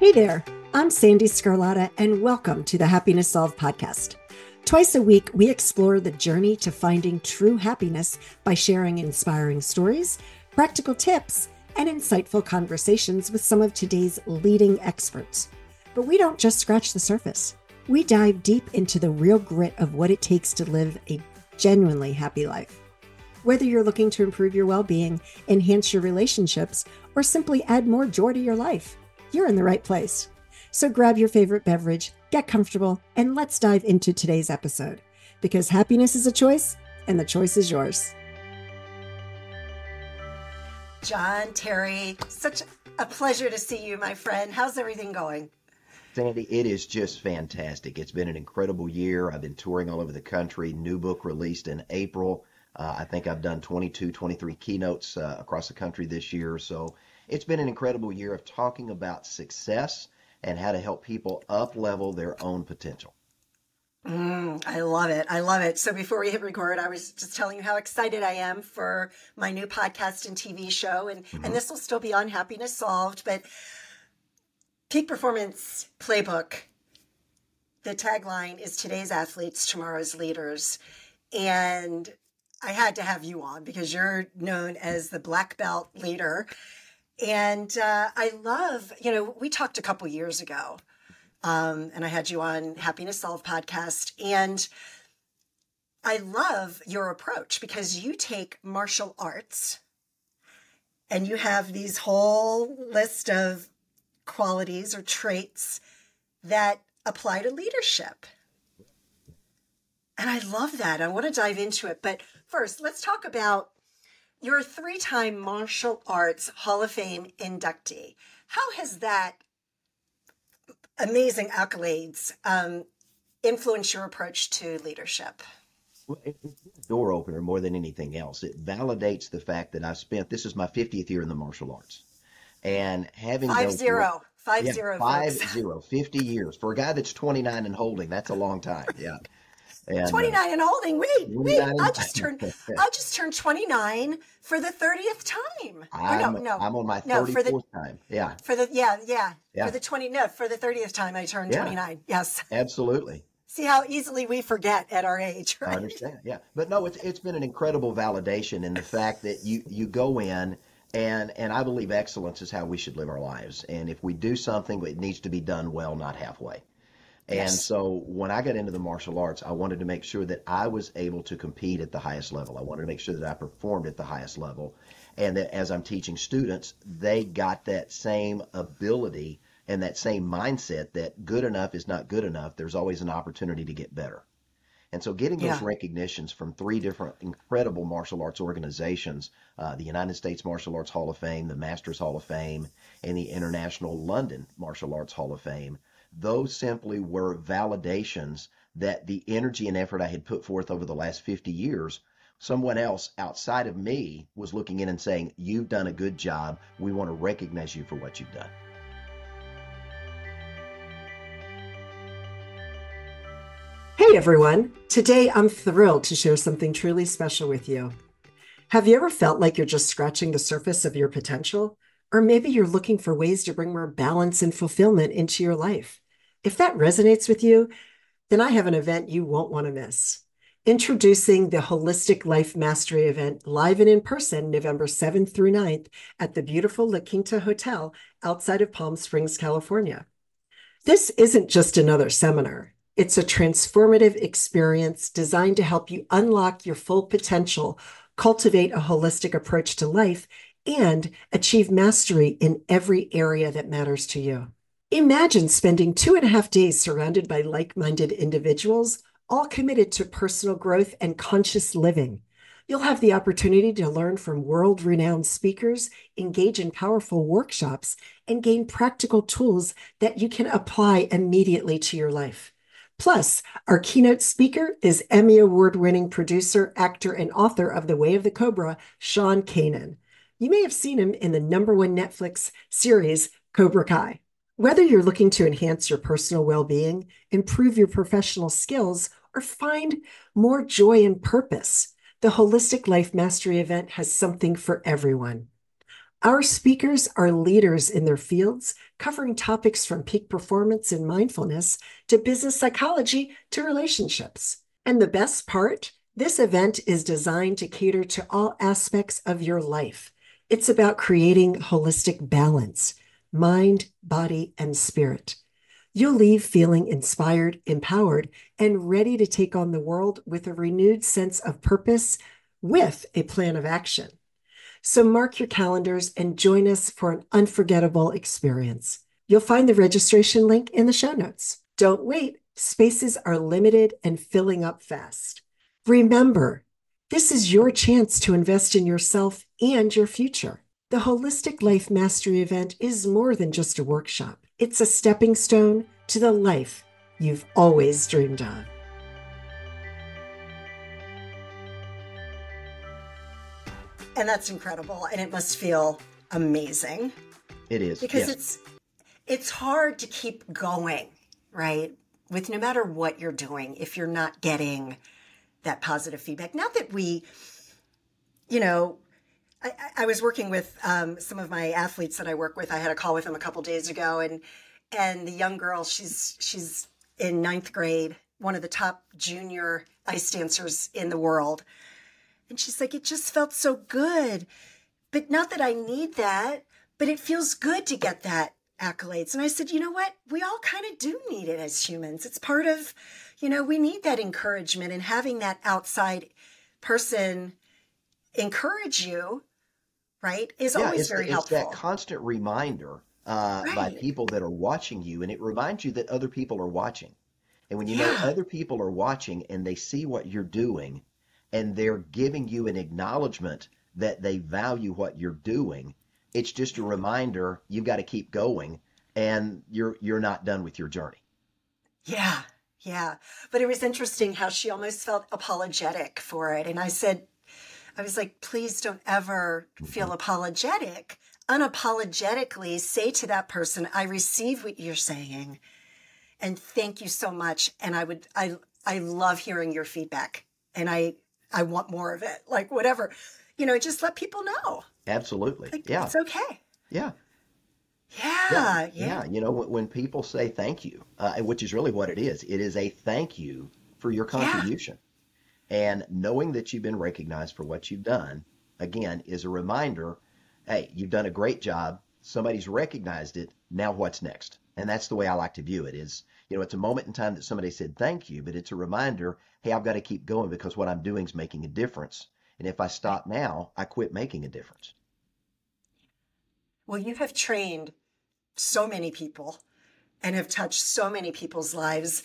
Hey there, I'm Sandy Scarlatta, and welcome to the Happiness Solved podcast. Twice a week, we explore the journey to finding true happiness by sharing inspiring stories, practical tips, and insightful conversations with some of today's leading experts. But we don't just scratch the surface. We dive deep into the real grit of what it takes to live a genuinely happy life. Whether you're looking to improve your well-being, enhance your relationships, or simply add more joy to your life, you're in the right place. So grab your favorite beverage, get comfortable, and let's dive into today's episode. Because happiness is a choice, and the choice is yours. John, Terry, such a pleasure to see you, my friend. How's everything going? Sandy, it is just fantastic. It's been an incredible year. I've been touring all over the country. New book released in April. I think I've done 22, 23 keynotes across the country this year. So it's been an incredible year of talking about success and how to help people up-level their own potential. I love it. I love it. So before we hit record, I was just telling you how excited I am for my new podcast and TV show. And this will still be on Happiness Solved, but Peak Performance Playbook. The tagline is today's athletes, tomorrow's leaders. And I had to have you on because you're known as the black belt leader. And I love, we talked a couple years ago, and I had you on Happiness Solved podcast. And I love your approach because you take martial arts and you have these whole list of qualities or traits that apply to leadership. And I love that. I want to dive into it. But first, let's talk about you're a 3-time Martial Arts Hall of Fame inductee. How has that amazing accolades influenced your approach to leadership? Well, it's a door opener more than anything else. It validates the fact that this is my 50th year in the martial arts. And having 5-0, 50 years. For a guy that's 29 and holding, that's a long time. Yeah. And, 29 and holding. Wait! I just turned 29 for the 30th time. I'm on my 34th time. Yeah. For the For the 30th time I turned 29. Yes. Absolutely. See how easily we forget at our age, right? I understand. Yeah. But no, it's been an incredible validation in the fact that you go in and I believe excellence is how we should live our lives. And if we do something, it needs to be done well, not halfway. And so when I got into the martial arts, I wanted to make sure that I was able to compete at the highest level. I wanted to make sure that I performed at the highest level. And that as I'm teaching students, they got that same ability and that same mindset that good enough is not good enough. There's always an opportunity to get better. And so getting those recognitions from 3 different incredible martial arts organizations, the United States Martial Arts Hall of Fame, the Masters Hall of Fame, and the International London Martial Arts Hall of Fame, those simply were validations that the energy and effort I had put forth over the last 50 years, someone else outside of me was looking in and saying, you've done a good job. We want to recognize you for what you've done. Hey everyone. Today I'm thrilled to share something truly special with you. Have you ever felt like you're just scratching the surface of your potential? Or maybe you're looking for ways to bring more balance and fulfillment into your life. If that resonates with you, then I have an event you won't want to miss. Introducing the Holistic Life Mastery event live and in person November 7th through 9th at the beautiful La Quinta Hotel outside of Palm Springs, California. This isn't just another seminar. It's a transformative experience designed to help you unlock your full potential, cultivate a holistic approach to life, and achieve mastery in every area that matters to you. Imagine spending 2.5 days surrounded by like-minded individuals, all committed to personal growth and conscious living. You'll have the opportunity to learn from world-renowned speakers, engage in powerful workshops, and gain practical tools that you can apply immediately to your life. Plus, our keynote speaker is Emmy Award-winning producer, actor, and author of The Way of the Cobra, Sean Kanan. You may have seen him in the #1 Netflix series, Cobra Kai. Whether you're looking to enhance your personal well-being, improve your professional skills, or find more joy and purpose, the Holistic Life Mastery event has something for everyone. Our speakers are leaders in their fields, covering topics from peak performance and mindfulness to business psychology to relationships. And the best part, this event is designed to cater to all aspects of your life. It's about creating holistic balance, mind, body, and spirit. You'll leave feeling inspired, empowered, and ready to take on the world with a renewed sense of purpose with a plan of action. So mark your calendars and join us for an unforgettable experience. You'll find the registration link in the show notes. Don't wait, spaces are limited and filling up fast. Remember, this is your chance to invest in yourself and your future. The Holistic Life Mastery event is more than just a workshop. It's a stepping stone to the life you've always dreamed of. And that's incredible. And it must feel amazing. It is. Because yes. it's hard to keep going, right? With no matter what you're doing, if you're not getting that positive feedback. Not that we, I was working with some of my athletes that I work with. I had a call with them a couple days ago, and the young girl, she's in ninth grade, one of the top junior ice dancers in the world. And she's like, it just felt so good. But not that I need that, but it feels good to get that accolades. And I said, you know what? We all kind of do need it as humans. It's part of, we need that encouragement, and having that outside person encourage you, right, is always very helpful. It's that constant reminder by people that are watching you, and it reminds you that other people are watching. And when you know other people are watching and they see what you're doing, and they're giving you an acknowledgement that they value what you're doing, it's just a reminder you've got to keep going, and you're not done with your journey. Yeah. But it was interesting how she almost felt apologetic for it. And I was like, please don't ever feel apologetic. Unapologetically say to that person, I receive what you're saying, and thank you so much. And I love hearing your feedback, and I want more of it, like whatever, just let people know. Absolutely. Like, Yeah. it's okay. Yeah. Yeah. When people say thank you, which is really what it is a thank you for your contribution. And knowing that you've been recognized for what you've done, again, is a reminder, hey, you've done a great job. Somebody's recognized it. Now what's next? And that's the way I like to view it is, it's a moment in time that somebody said thank you, but it's a reminder, hey, I've got to keep going because what I'm doing is making a difference. And if I stop now, I quit making a difference. Well, you have trained so many people and have touched so many people's lives.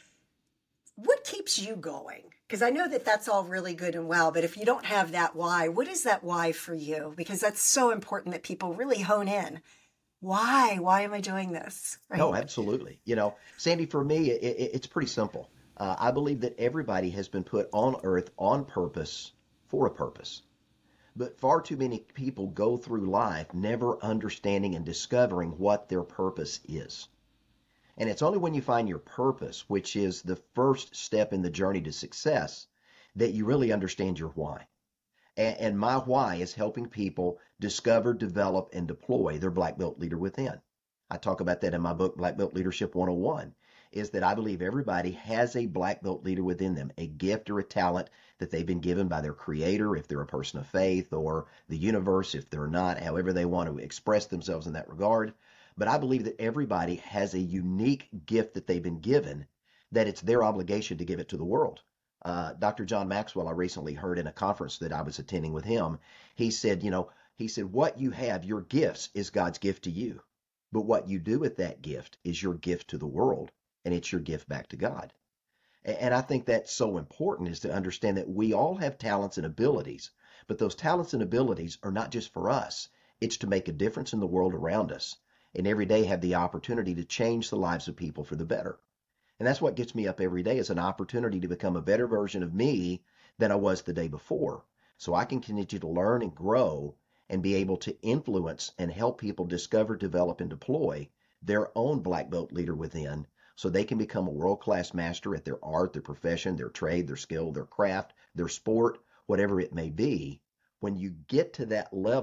What keeps you going? Because I know that that's all really good and well, but if you don't have that why, what is that why for you? Because that's so important that people really hone in. Why? Why am I doing this? Right? No, absolutely. Sandy, for me, it's pretty simple. I believe that everybody has been put on earth on purpose for a purpose. But far too many people go through life never understanding and discovering what their purpose is. And it's only when you find your purpose, which is the first step in the journey to success, that you really understand your why. And my why is helping people discover, develop, and deploy their Black Belt Leader Within. I talk about that in my book, Black Belt Leadership 101, is that I believe everybody has a Black Belt leader within them, a gift or a talent that they've been given by their creator, if they're a person of faith, or the universe, if they're not, however they want to express themselves in that regard. But I believe that everybody has a unique gift that they've been given, that it's their obligation to give it to the world. Dr. John Maxwell, I recently heard in a conference that I was attending with him, he said, what you have, your gifts, is God's gift to you. But what you do with that gift is your gift to the world, and it's your gift back to God. And I think that's so important, is to understand that we all have talents and abilities, but those talents and abilities are not just for us. It's to make a difference in the world around us, and every day have the opportunity to change the lives of people for the better. And that's what gets me up every day, is an opportunity to become a better version of me than I was the day before. So I can continue to learn and grow and be able to influence and help people discover, develop, and deploy their own Black Belt Leader Within, so they can become a world-class master at their art, their profession, their trade, their skill, their craft, their sport, whatever it may be. When you get to that level,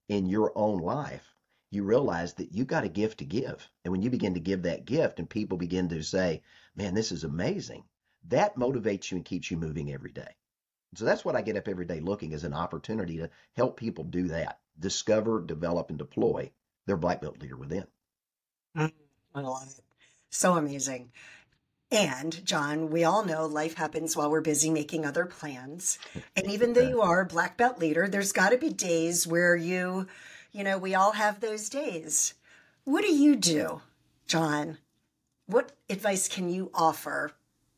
in your own life, you realize that you got a gift to give. And when you begin to give that gift and people begin to say, man, this is amazing, that motivates you and keeps you moving every day. So that's what I get up every day looking as an opportunity to help people do that, discover, develop, and deploy their black belt leader within. Mm, I love it. So amazing. And John, we all know life happens while we're busy making other plans. And even though you are a black belt leader, there's got to be days where we all have those days. What do you do, John? What advice can you offer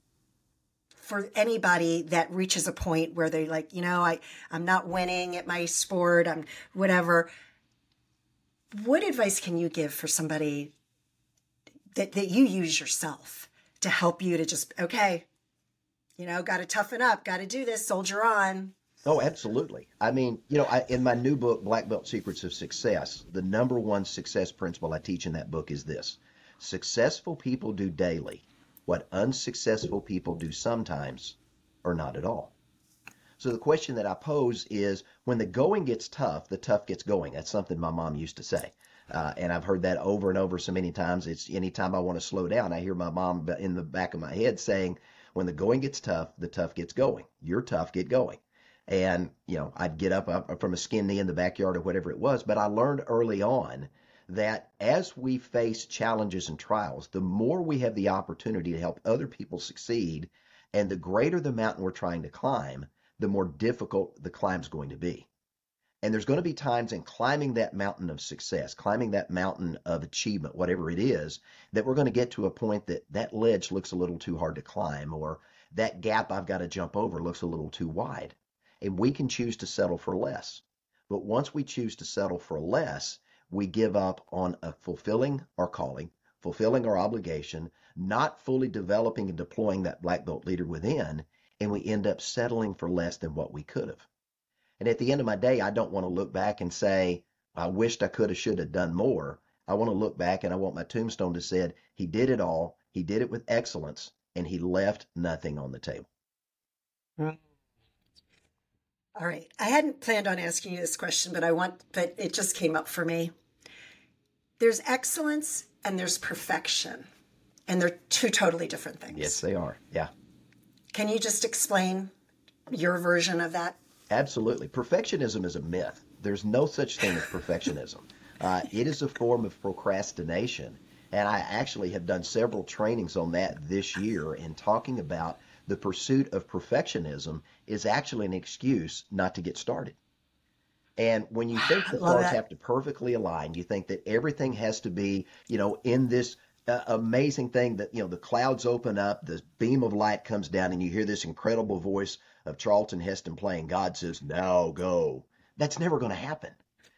for anybody that reaches a point where they're like, I'm not winning at my sport, I'm whatever. What advice can you give for somebody that you use yourself to help you to just, okay, got to toughen up, got to do this, soldier on? Oh, absolutely. I mean, in my new book, Black Belt Secrets of Success, the number one success principle I teach in that book is this: successful people do daily what unsuccessful people do sometimes or not at all. So the question that I pose is, when the going gets tough, the tough gets going. That's something my mom used to say. And I've heard that over and over so many times. It's anytime I want to slow down, I hear my mom in the back of my head saying, when the going gets tough, the tough gets going. You're tough, get going. And, I'd get up from a skin knee in the backyard or whatever it was. But I learned early on that as we face challenges and trials, the more we have the opportunity to help other people succeed, and the greater the mountain we're trying to climb, the more difficult the climb's going to be. And there's going to be times in climbing that mountain of success, climbing that mountain of achievement, whatever it is, that we're going to get to a point that that ledge looks a little too hard to climb, or that gap I've got to jump over looks a little too wide. And we can choose to settle for less. But once we choose to settle for less, we give up on fulfilling our calling, fulfilling our obligation, not fully developing and deploying that black belt leader within, and we end up settling for less than what we could have. And at the end of my day, I don't want to look back and say, I wished I could have, should have done more. I want to look back and I want my tombstone to say, he did it all, he did it with excellence, and he left nothing on the table. Mm. All right. I hadn't planned on asking you this question, but it just came up for me. There's excellence and there's perfection, and they're two totally different things. Yes, they are. Yeah. Can you just explain your version of that? Absolutely. Perfectionism is a myth. There's no such thing as perfectionism. It is a form of procrastination. And I actually have done several trainings on that this year in talking about the pursuit of perfectionism is actually an excuse not to get started. And when you think the stars have to perfectly align, you think that everything has to be, in this amazing thing that, the clouds open up, the beam of light comes down, and you hear this incredible voice of Charlton Heston playing, God says, now go. That's never going to happen.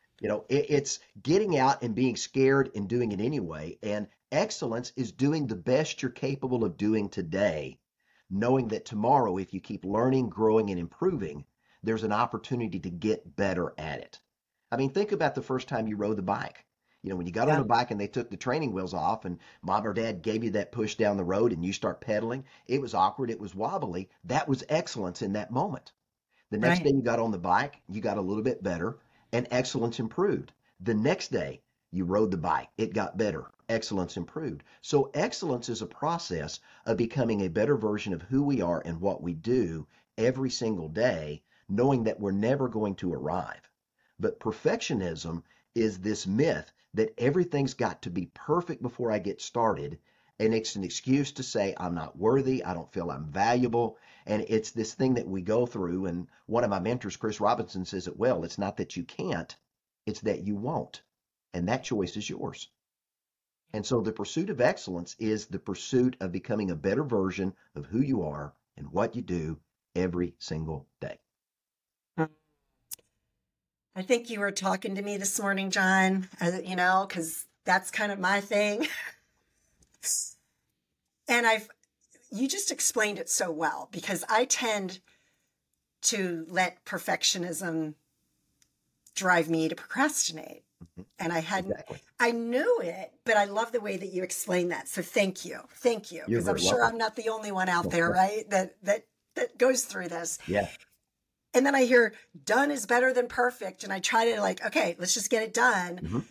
It's getting out and being scared and doing it anyway. And excellence is doing the best you're capable of doing today, knowing that tomorrow, if you keep learning, growing, and improving, there's an opportunity to get better at it. I mean, think about the first time you rode the bike. When you got on the bike and they took the training wheels off and mom or dad gave you that push down the road and you start pedaling, it was awkward, it was wobbly. That was excellence in that moment. The next day you got on the bike, you got a little bit better, and excellence improved. The next day you rode the bike, it got better, excellence improved. So excellence is a process of becoming a better version of who we are and what we do every single day, knowing that we're never going to arrive. But perfectionism is this myth that everything's got to be perfect before I get started. And it's an excuse to say, I'm not worthy, I don't feel I'm valuable. And it's this thing that we go through. And one of my mentors, Chris Robinson, says it well. It's not that you can't, it's that you won't. And that choice is yours. And so the pursuit of excellence is the pursuit of becoming a better version of who you are and what you do every single day. I think you were talking to me this morning, John, because that's kind of my thing. And you just explained it so well, because I tend to let perfectionism drive me to procrastinate. Mm-hmm. And I knew it, but I love the way that you explained that. So thank you. Thank you. Because I'm sure I'm not the only one out there, right? That goes through this. Yeah. And then I hear done is better than perfect. And I try to like, okay, let's just get it done. Mhm.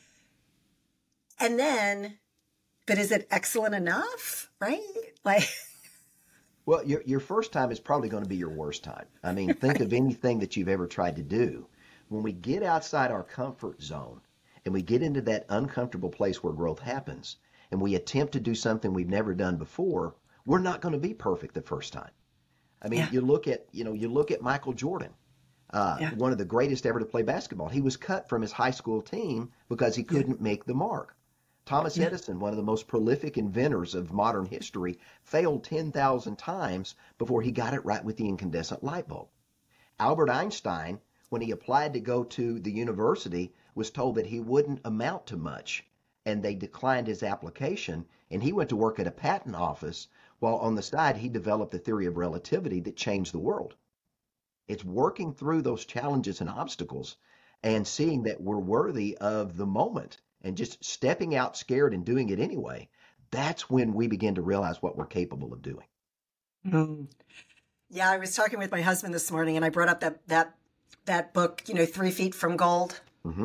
And then, but is it excellent enough? Right? Like, Well, your first time is probably going to be your worst time. I mean, think of anything that you've ever tried to do. When we get outside our comfort zone and we get into that uncomfortable place where growth happens and we attempt to do something we've never done before, we're not going to be perfect the first time. I mean, yeah, you look at Michael Jordan, yeah, one of the greatest ever to play basketball. He was cut from his high school team because he yeah, couldn't make the mark. Thomas yeah. Edison, one of the most prolific inventors of modern history, failed 10,000 times before he got it right with the incandescent light bulb. Albert Einstein, when he applied to go to the university, was told that he wouldn't amount to much, and they declined his application, and he went to work at a patent office while on the side he developed the theory of relativity that changed the world. It's working through those challenges and obstacles and seeing that we're worthy of the moment and just stepping out scared and doing it anyway. That's when we begin to realize what we're capable of doing. Mm. Yeah, I was talking with my husband this morning and I brought up that book, 3 Feet from Gold, Hmm.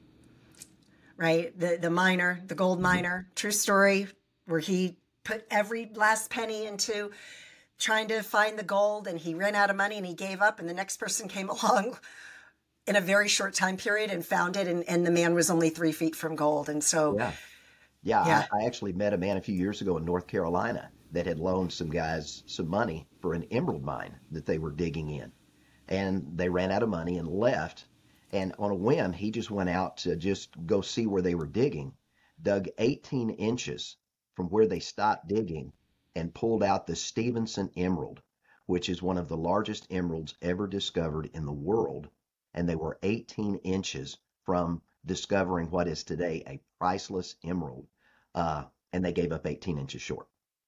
right? The gold Hmm. miner, true story, where he put every last penny into trying to find the gold and he ran out of money and he gave up and the next person came along in a very short time period and found it and the man was only 3 feet from gold. And so, Yeah. Yeah. yeah, I actually met a man a few years ago in North Carolina that had loaned some guys some money for an emerald mine that they were digging in. And they ran out of money and left. And on a whim, he just went out to just go see where they were digging, dug 18 inches from where they stopped digging, and pulled out the Stevenson Emerald, which is one of the largest emeralds ever discovered in the world. And they were 18 inches from discovering what is today a priceless emerald. And they gave up 18 inches short.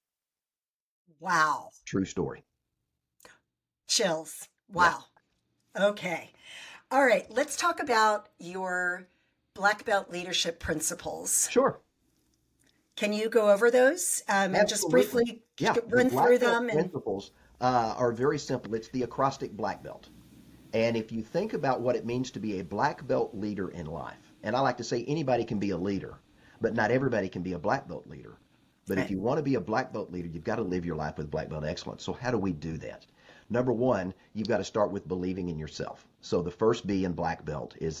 wow, True story. chills. Yeah, Wow. Okay. All right. Let's talk about your black belt leadership principles. sure. Can you go over those and just Absolutely. briefly Yeah, the run through black belt them? And principles are very simple. It's the acrostic black belt. And if you think about what it means to be a black belt leader in life, and I like to say anybody can be a leader, but not everybody can be a black belt leader. But if right, you want to be a black belt leader, you've got to live your life with black belt excellence. So how do we do that? Number one, you've got to start with believing in yourself. So the first B in black belt is,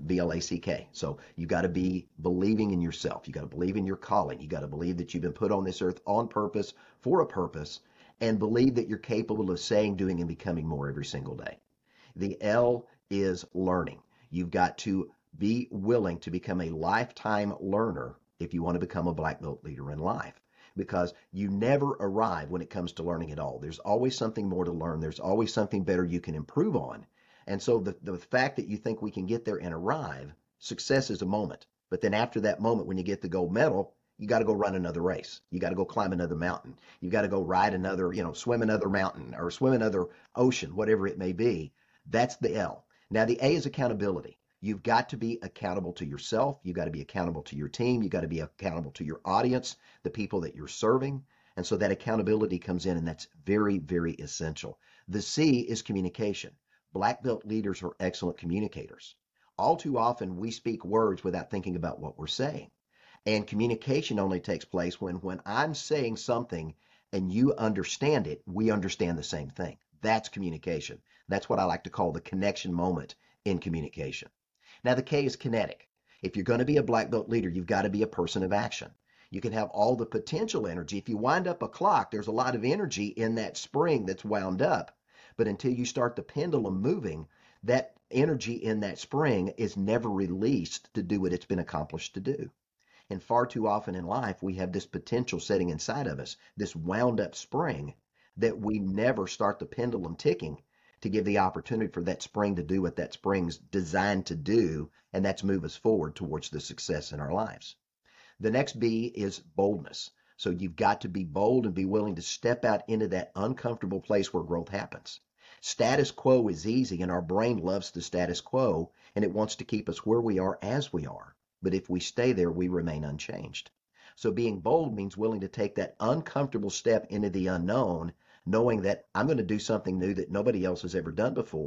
BLACK. So you've got to be believing in yourself. You got to believe in your calling. You got to believe that you've been put on this earth on purpose for a purpose and believe that you're capable of saying, doing, and becoming more every single day. The L is learning. You've got to be willing to become a lifetime learner if you want to become a black belt leader in life because you never arrive when it comes to learning at all. There's always something more to learn. There's always something better you can improve on. And so the fact that you think we can get there and arrive, success is a moment. But then after that moment, when you get the gold medal, you got to go run another race. You got to go climb another mountain. You got to go ride another, swim another mountain or swim another ocean, whatever it may be. That's the L. Now, the A is accountability. You've got to be accountable to yourself. You've got to be accountable to your team. You've got to be accountable to your audience, the people that you're serving. And so that accountability comes in, and that's very, very essential. The C is communication. Black belt leaders are excellent communicators. All too often, we speak words without thinking about what we're saying. And communication only takes place when I'm saying something and you understand it, we understand the same thing. That's communication. That's what I like to call the connection moment in communication. Now, the K is kinetic. If you're going to be a black belt leader, you've got to be a person of action. You can have all the potential energy. If you wind up a clock, there's a lot of energy in that spring that's wound up. But until you start the pendulum moving, that energy in that spring is never released to do what it's been accomplished to do. And far too often in life, we have this potential sitting inside of us, this wound up spring that we never start the pendulum ticking to give the opportunity for that spring to do what that spring's designed to do, and that's move us forward towards the success in our lives. The next B is boldness. So you've got to be bold and be willing to step out into that uncomfortable place where growth happens. Status quo is easy, and our brain loves the status quo, and it wants to keep us where we are as we are. But if we stay there, we remain unchanged. So being bold means willing to take that uncomfortable step into the unknown, knowing that I'm going to do something new that nobody else has ever done before,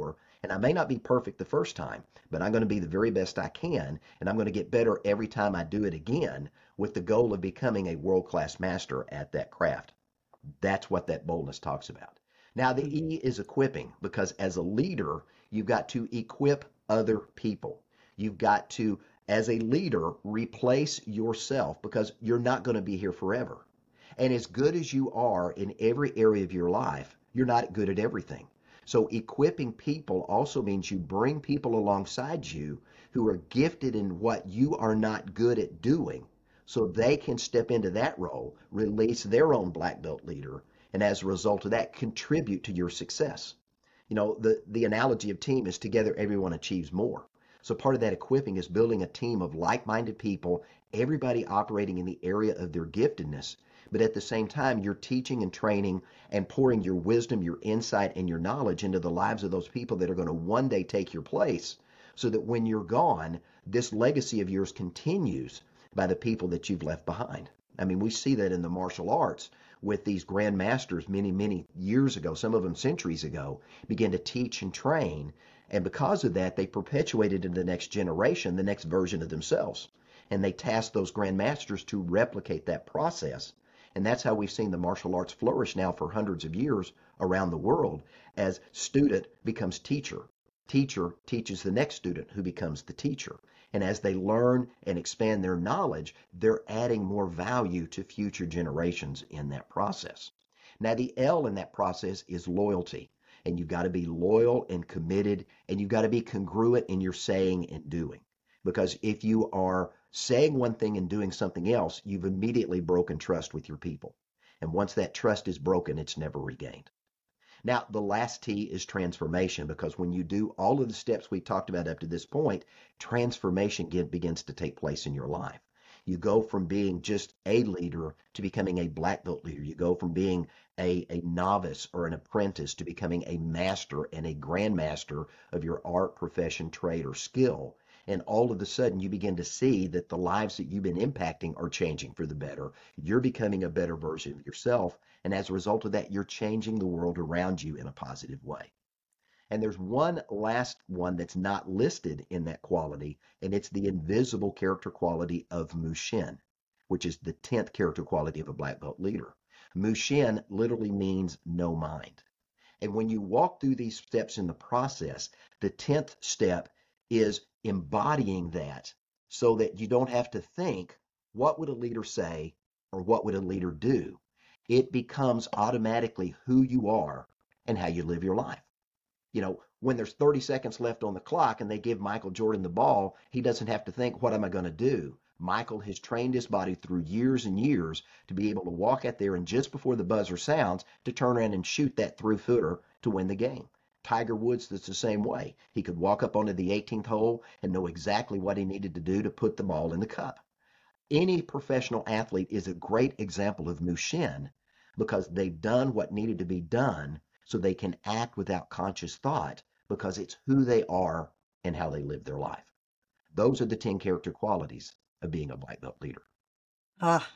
And I may not be perfect the first time, but I'm going to be the very best I can, and I'm going to get better every time I do it again with the goal of becoming a world-class master at that craft. That's what that boldness talks about. Now, the E is equipping, because as a leader, you've got to equip other people. You've got to, as a leader, replace yourself, because you're not going to be here forever. And as good as you are in every area of your life, you're not good at everything. So equipping people also means you bring people alongside you who are gifted in what you are not good at doing, so they can step into that role, release their own black belt leader, and as a result of that, contribute to your success. You know, the analogy of team is together everyone achieves more. So part of that equipping is building a team of like-minded people, everybody operating in the area of their giftedness, but at the same time, you're teaching and training and pouring your wisdom, your insight, and your knowledge into the lives of those people that are going to one day take your place, so that when you're gone, this legacy of yours continues by the people that you've left behind. I mean, we see that in the martial arts with these grandmasters many, many years ago, some of them centuries ago, began to teach and train. And because of that, they perpetuated in the next generation, the next version of themselves. And they tasked those grandmasters to replicate that process. And that's how we've seen the martial arts flourish now for hundreds of years around the world, as student becomes teacher. Teacher teaches the next student, who becomes the teacher. And as they learn and expand their knowledge, they're adding more value to future generations in that process. Now, the L in that process is loyalty. And you've got to be loyal and committed, and you've got to be congruent in your saying and doing. Because if you are saying one thing and doing something else, you've immediately broken trust with your people. And once that trust is broken, it's never regained. Now, the last T is transformation, because when you do all of the steps we talked about up to this point, transformation begins to take place in your life. You go from being just a leader to becoming a black belt leader. You go from being a novice or an apprentice to becoming a master and a grandmaster of your art, profession, trade, or skill. And all of a sudden, you begin to see that the lives that you've been impacting are changing for the better. You're becoming a better version of yourself. And as a result of that, you're changing the world around you in a positive way. And there's one last one that's not listed in that quality, and it's the invisible character quality of Mushin, which is the 10th character quality of a black belt leader. Mushin literally means no mind. And when you walk through these steps in the process, the 10th step is embodying that, so that you don't have to think, what would a leader say or what would a leader do? It becomes automatically who you are and how you live your life. You know, when there's 30 seconds left on the clock and they give Michael Jordan the ball, he doesn't have to think, what am I going to do? Michael has trained his body through years and years to be able to walk out there and just before the buzzer sounds, to turn around and shoot that through footer to win the game. Tiger Woods, that's the same way. He could walk up onto the 18th hole and know exactly what he needed to do to put the ball in the cup. Any professional athlete is a great example of Mushin, because they've done what needed to be done, so they can act without conscious thought, because it's who they are and how they live their life. Those are the 10 character qualities of being a black belt leader. Ah,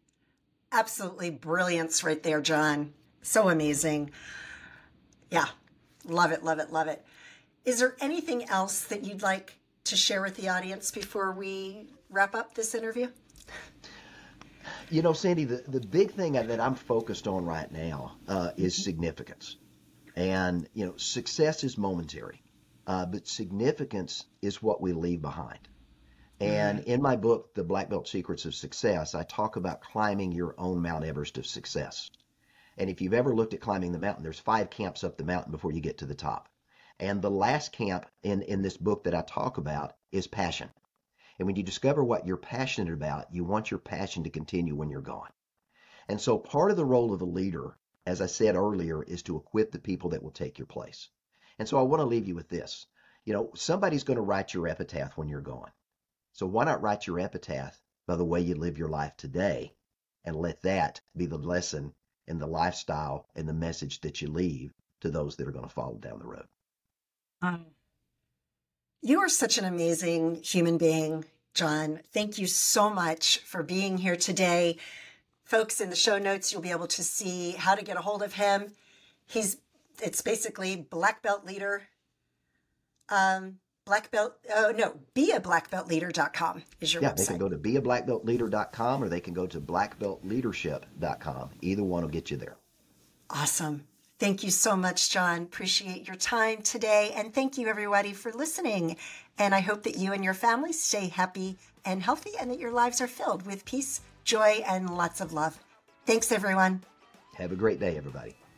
absolutely brilliance right there, John. So amazing. Yeah, love it, love it, love it. Is there anything else that you'd like to share with the audience before we wrap up this interview? You know, Sandy, the big thing that I'm focused on right now is significance. And, you know, success is momentary, but significance is what we leave behind. And in my book, The Black Belt Secrets of Success, I talk about climbing your own Mount Everest of success. And if you've ever looked at climbing the mountain, there's 5 camps up the mountain before you get to the top. And the last camp in this book that I talk about is passion. And when you discover what you're passionate about, you want your passion to continue when you're gone. And so part of the role of a leader, as I said earlier, is to equip the people that will take your place. And so I want to leave you with this. You know, somebody's going to write your epitaph when you're gone. So why not write your epitaph by the way you live your life today, and let that be the lesson and the lifestyle and the message that you leave to those that are going to follow down the road. You are such an amazing human being, John. Thank you so much for being here today. Folks, in the show notes, you'll be able to see how to get a hold of him. It's basically black belt leader Black belt. Oh, no, beablackbeltleader.com is your Yeah, they can website. go to beablackbeltleader.com or they can go to blackbeltleadership.com. Either one will get you there. Awesome. Thank you so much, John. Appreciate your time today. And thank you, everybody, for listening. And I hope that you and your family stay happy and healthy and that your lives are filled with peace, joy, and lots of love. Thanks, everyone. Have a great day, everybody.